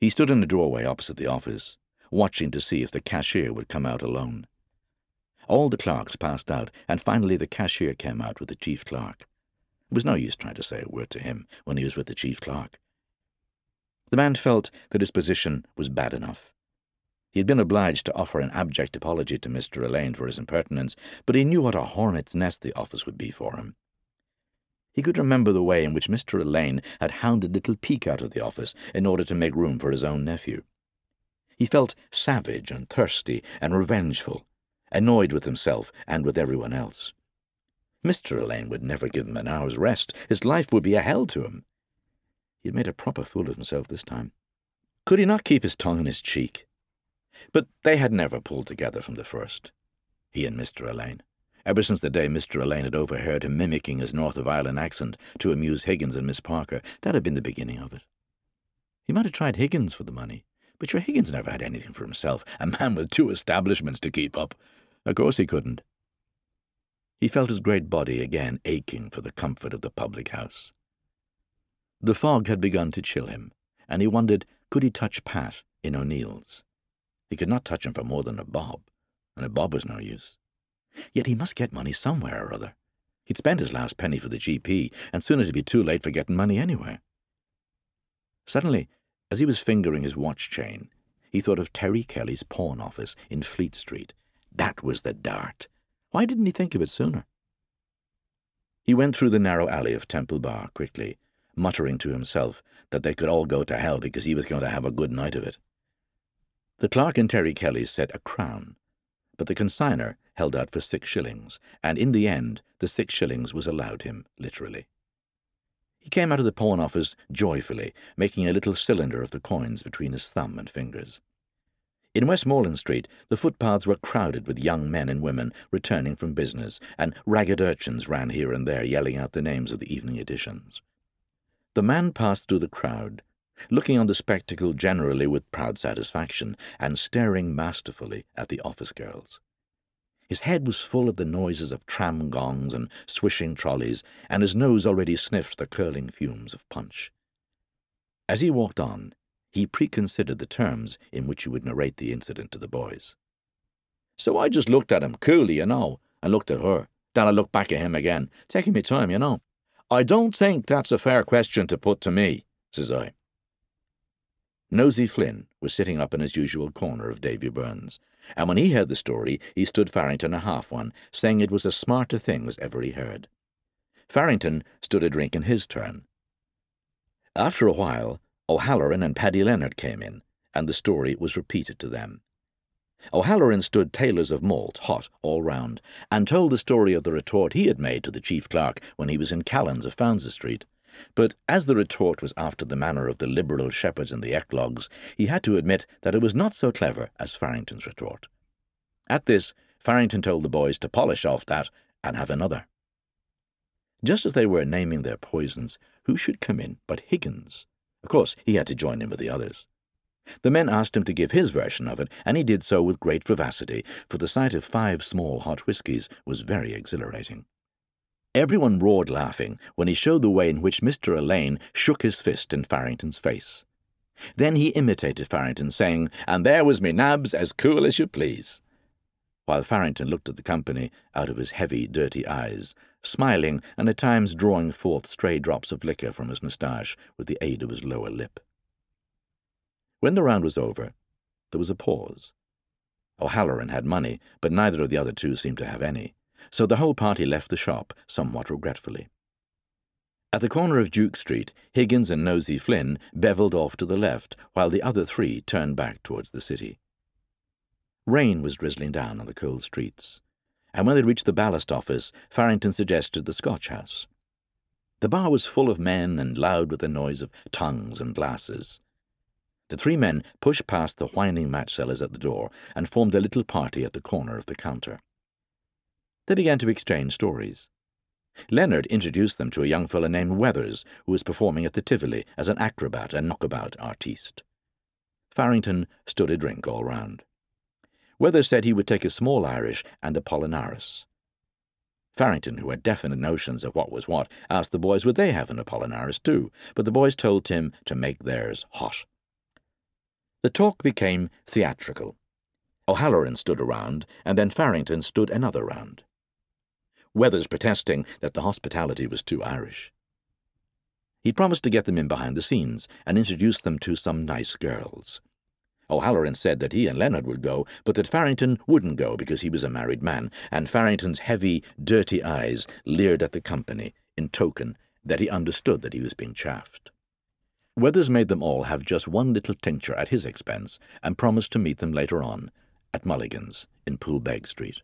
He stood in the doorway opposite the office, watching to see if the cashier would come out alone. All the clerks passed out, and finally the cashier came out with the chief clerk. It was no use trying to say a word to him when he was with the chief clerk. The man felt that his position was bad enough. He had been obliged to offer an abject apology to Mr. Alleyne for his impertinence, but he knew what a hornet's nest the office would be for him. He could remember the way in which Mr. Alleyne had hounded little Peake out of the office in order to make room for his own nephew. He felt savage and thirsty and revengeful, annoyed with himself and with everyone else. Mr. Alleyne would never give him an hour's rest. His life would be a hell to him. He had made a proper fool of himself this time. Could he not keep his tongue in his cheek? But they had never pulled together from the first, he and Mr. Alleyne, ever since the day Mr. Alleyne had overheard him mimicking his North of Ireland accent to amuse Higgins and Miss Parker. That had been the beginning of it. He might have tried Higgins for the money, but sure, Higgins never had anything for himself, a man with 2 establishments to keep up. Of course he couldn't. He felt his great body again aching for the comfort of the public house. The fog had begun to chill him, and he wondered, could he touch Pat in O'Neill's? He could not touch him for more than a bob, and a bob was no use. Yet he must get money somewhere or other. He'd spent his last penny for the GP, and soon it'd be too late for getting money anywhere. Suddenly, as he was fingering his watch chain, he thought of Terry Kelly's pawn office in Fleet Street. That was the dart. Why didn't he think of it sooner? He went through the narrow alley of Temple Bar quickly, muttering to himself that they could all go to hell because he was going to have a good night of it. The clerk in Terry Kelly's said a crown, but the consignor held out for 6 shillings, and in the end the 6 shillings was allowed him, literally. He came out of the pawn office joyfully, making a little cylinder of the coins between his thumb and fingers. In Westmoreland Street, the footpaths were crowded with young men and women returning from business, and ragged urchins ran here and there yelling out the names of the evening editions. The man passed through the crowd, looking on the spectacle generally with proud satisfaction, and staring masterfully at the office girls. His head was full of the noises of tram gongs and swishing trolleys, and his nose already sniffed the curling fumes of punch. As he walked on, he preconsidered the terms in which he would narrate the incident to the boys. So I just looked at him coolly, and looked at her. Then I looked back at him again, taking me time, I don't think that's a fair question to put to me, says I. Nosey Flynn was sitting up in his usual corner of Davy Burns, and when he heard the story, he stood Farrington a half one, saying it was as smart a thing as ever he heard. Farrington stood a drink in his turn. After a while, O'Halloran and Paddy Leonard came in, and the story was repeated to them. O'Halloran stood tailors of malt, hot all round, and told the story of the retort he had made to the chief clerk when he was in Callan's of Fownes's Street. But as the retort was after the manner of the liberal shepherds and the eclogues, he had to admit that it was not so clever as Farrington's retort. At this, Farrington told the boys to polish off that and have another. Just as they were naming their poisons, who should come in but Higgins? Of course, he had to join in with the others. The men asked him to give his version of it, and he did so with great vivacity, for the sight of 5 small hot whiskies was very exhilarating. Everyone roared laughing when he showed the way in which Mr. Alleyne shook his fist in Farrington's face. Then he imitated Farrington, saying, "And there was me nabs, as cool as you please," while Farrington looked at the company out of his heavy, dirty eyes, smiling and at times drawing forth stray drops of liquor from his moustache with the aid of his lower lip. When the round was over, there was a pause. O'Halloran had money, but neither of the other 2 seemed to have any, so the whole party left the shop somewhat regretfully. At the corner of Duke Street, Higgins and Nosey Flynn bevelled off to the left, while the other 3 turned back towards the city. Rain was drizzling down on the cold streets, and when they reached the ballast office, Farrington suggested the Scotch House. The bar was full of men and loud with the noise of tongues and glasses. The 3 men pushed past the whining match sellers at the door and formed a little party at the corner of the counter. They began to exchange stories. Leonard introduced them to a young fellow named Weathers, who was performing at the Tivoli as an acrobat and knockabout artiste. Farrington stood a drink all round. Weathers said he would take a small Irish and a Apollinaris. Farrington, who had definite notions of what was what, asked the boys would they have an Apollinaris too, but the boys told Tim to make theirs hot. The talk became theatrical. O'Halloran stood a round, and then Farrington stood another round, Weathers protesting that the hospitality was too Irish. He promised to get them in behind the scenes and introduce them to some nice girls. O'Halloran said that he and Leonard would go, but that Farrington wouldn't go because he was a married man, and Farrington's heavy, dirty eyes leered at the company in token that he understood that he was being chaffed. Weathers made them all have just one little tincture at his expense and promised to meet them later on at Mulligan's in Poolbeg Street.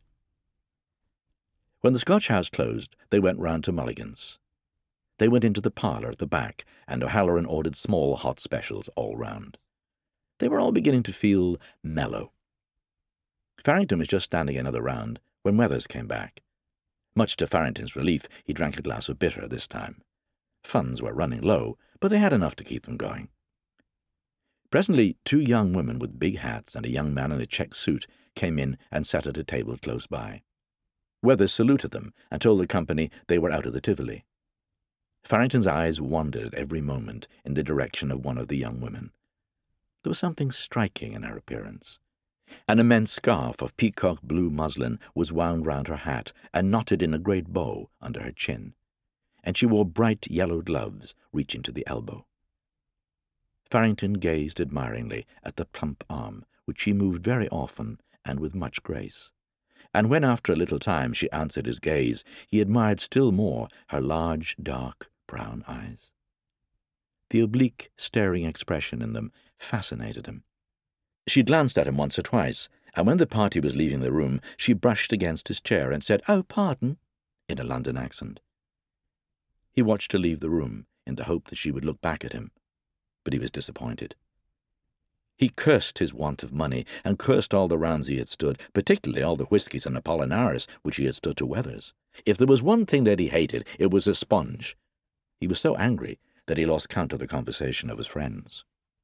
When the Scotch House closed, they went round to Mulligan's. They went into the parlour at the back, and O'Halloran ordered small hot specials all round. They were all beginning to feel mellow. Farrington was just standing another round when Weathers came back. Much to Farrington's relief, he drank a glass of bitter this time. Funds were running low, but they had enough to keep them going. Presently, two young women with big hats and a young man in a check suit came in and sat at a table close by. Weathers saluted them and told the company they were out of the Tivoli. Farrington's eyes wandered every moment in the direction of one of the young women. There was something striking in her appearance. An immense scarf of peacock blue muslin was wound round her hat and knotted in a great bow under her chin, and she wore bright yellow gloves reaching to the elbow. Farrington gazed admiringly at the plump arm, which she moved very often and with much grace, and when after a little time she answered his gaze, he admired still more her large, dark, brown eyes. The oblique, staring expression in them fascinated him. She glanced at him once or twice, and when the party was leaving the room, she brushed against his chair and said, "Oh, pardon," in a London accent. He watched her leave the room in the hope that she would look back at him, but he was disappointed. He cursed his want of money, and cursed all the rounds he had stood, particularly all the whiskies and Apollinaris which he had stood to Weathers. If there was one thing that he hated, it was a sponge. He was so angry that he lost count of the conversation of his friends.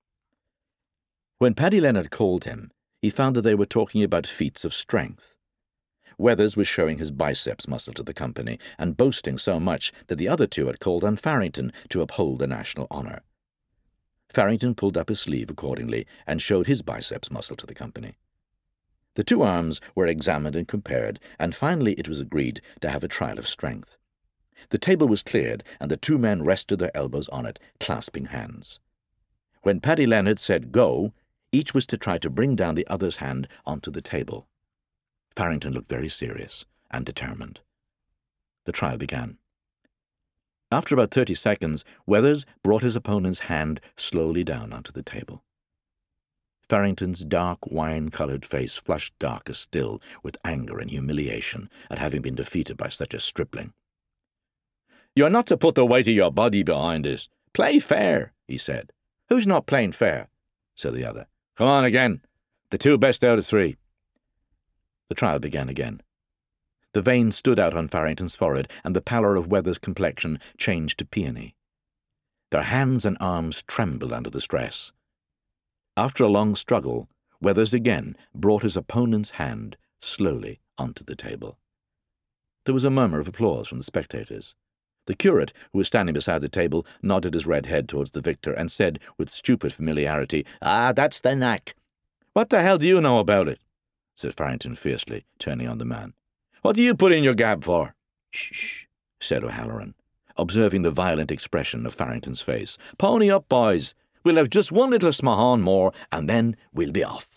When Paddy Leonard called him, he found that they were talking about feats of strength. Weathers was showing his biceps muscle to the company, and boasting so much that the other two had called on Farrington to uphold the national honour. Farrington pulled up his sleeve accordingly and showed his biceps muscle to the company. The two arms were examined and compared, and finally it was agreed to have a trial of strength. The table was cleared, and the two men rested their elbows on it, clasping hands. When Paddy Leonard said "go," each was to try to bring down the other's hand onto the table. Farrington looked very serious and determined. The trial began. After about 30 seconds, Weathers brought his opponent's hand slowly down onto the table. Farrington's dark, wine-coloured face flushed darker still with anger and humiliation at having been defeated by such a stripling. "You're not to put the weight of your body behind it. Play fair," he said. "Who's not playing fair?" said the other. "Come on again. The two best out of three." The trial began again. The veins stood out on Farrington's forehead, and the pallor of Weathers' complexion changed to peony. Their hands and arms trembled under the stress. After a long struggle, Weathers again brought his opponent's hand slowly onto the table. There was a murmur of applause from the spectators. The curate, who was standing beside the table, nodded his red head towards the victor and said with stupid familiarity, "Ah, that's the knack." "What the hell do you know about it?" said Farrington fiercely, turning on the man. "What do you put in your gab for?" "Shh," said O'Halloran, observing the violent expression of Farrington's face. "Pony up, boys. We'll have just one little smahon more, and then we'll be off."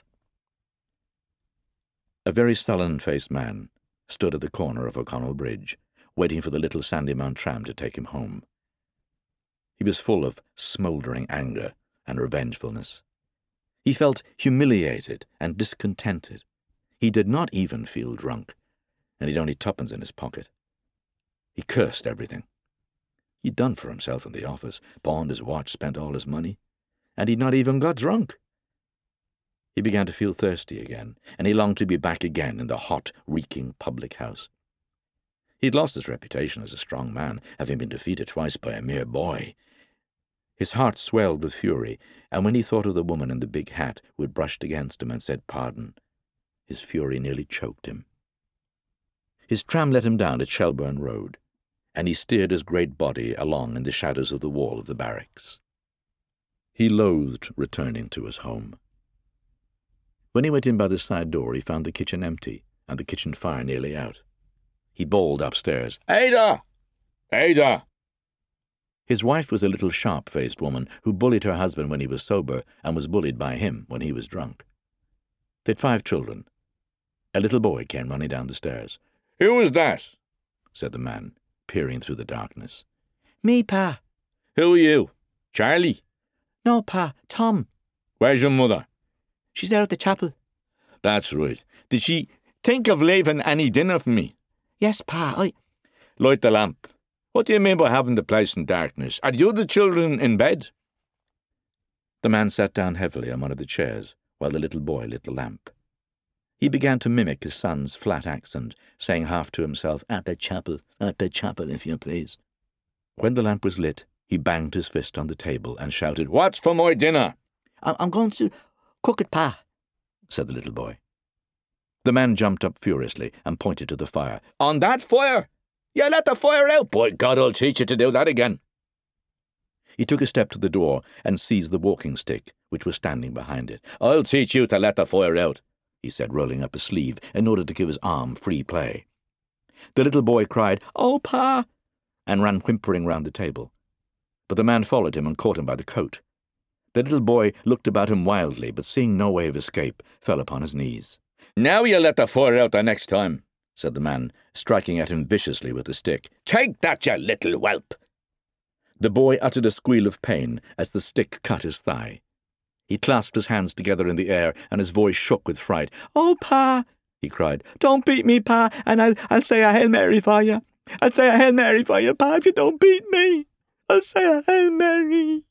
A very sullen-faced man stood at the corner of O'Connell Bridge, waiting for the little Sandymount tram to take him home. He was full of smouldering anger and revengefulness. He felt humiliated and discontented. He did not even feel drunk, and he'd only twopence in his pocket. He cursed everything. He'd done for himself in the office, pawned his watch, spent all his money, and he'd not even got drunk. He began to feel thirsty again, and he longed to be back again in the hot, reeking public house. He'd lost his reputation as a strong man, having been defeated twice by a mere boy. His heart swelled with fury, and when he thought of the woman in the big hat who had brushed against him and said pardon, his fury nearly choked him. His tram let him down at Shelburne Road, and he steered his great body along in the shadows of the wall of the barracks. He loathed returning to his home. When he went in by the side door, he found the kitchen empty and the kitchen fire nearly out. He bawled upstairs, "Ada! Ada!" His wife was a little sharp-faced woman who bullied her husband when he was sober and was bullied by him when he was drunk. They'd 5 children. A little boy came running down the stairs. "Who was that?" said the man, peering through the darkness. "Me, Pa." "Who are you? Charlie?" "No, Pa, Tom." "Where's your mother?" "She's there at the chapel." "That's right. Did she think of leaving any dinner for me?" "Yes, Pa, Light the lamp. What do you mean by having the place in darkness? Are you the children in bed?" The man sat down heavily on one of the chairs while the little boy lit the lamp. He began to mimic his son's flat accent, saying half to himself, at the chapel, if you please." When the lamp was lit, he banged his fist on the table and shouted, "What's for my dinner?" I'm going to cook it, Pa," said the little boy. The man jumped up furiously and pointed to the fire. "On that fire? You let the fire out! By God, I'll teach you to do that again." He took a step to the door and seized the walking stick, which was standing behind it. "I'll teach you to let the fire out," he said, rolling up his sleeve in order to give his arm free play. The little boy cried, "Oh, Pa!" and ran whimpering round the table. But the man followed him and caught him by the coat. The little boy looked about him wildly, but seeing no way of escape, fell upon his knees. "Now you'll let the fire out the next time," said the man, striking at him viciously with the stick. "Take that, you little whelp!" The boy uttered a squeal of pain as the stick cut his thigh. He clasped his hands together in the air, and his voice shook with fright. "Oh, Pa!" he cried. "Don't beat me, Pa, and I'll say a Hail Mary for you. I'll say a Hail Mary for you, Pa, if you don't beat me. I'll say a Hail Mary."